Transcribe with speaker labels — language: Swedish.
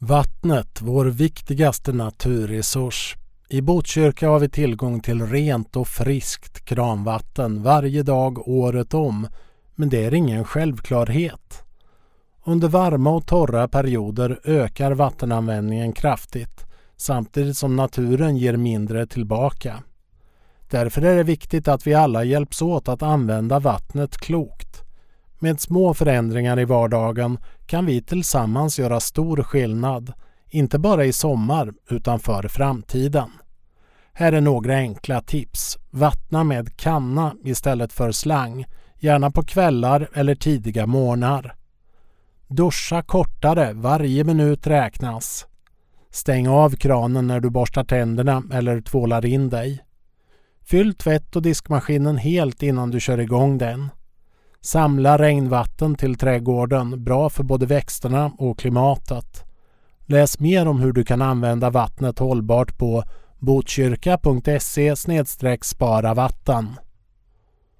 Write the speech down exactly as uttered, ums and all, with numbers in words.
Speaker 1: Vattnet, vår viktigaste naturresurs. I Botkyrka har vi tillgång till rent och friskt kranvatten varje dag året om, men det är ingen självklarhet. Under varma och torra perioder ökar vattenanvändningen kraftigt, samtidigt som naturen ger mindre tillbaka. Därför är det viktigt att vi alla hjälps åt att använda vattnet klokt. Med små förändringar i vardagen kan vi tillsammans göra stor skillnad, inte bara i sommar utan för framtiden. Här är några enkla tips. Vattna med kanna istället för slang, gärna på kvällar eller tidiga morgnar. Duscha kortare, varje minut räknas. Stäng av kranen när du borstar tänderna eller tvålar in dig. Fyll tvätt- och diskmaskinen helt innan du kör igång den. Samla regnvatten till trädgården, bra för både växterna och klimatet. Läs mer om hur du kan använda vattnet hållbart på botkyrka punkt se slash spara vatten.